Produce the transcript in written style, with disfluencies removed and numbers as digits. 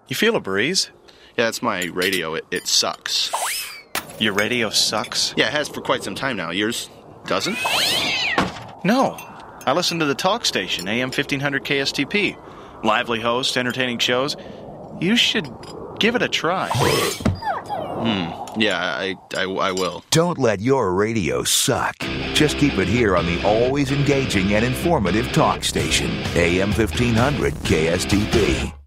You feel a breeze? Yeah, it's my radio. It sucks. Your radio sucks? Yeah, it has for quite some time now. Yours doesn't? No. I listen to the talk station, AM 1500 KSTP. Lively hosts, entertaining shows. You should give it a try. Yeah, I will. Don't let your radio suck. Just keep it here on the always engaging and informative talk station, AM 1500 KSTP.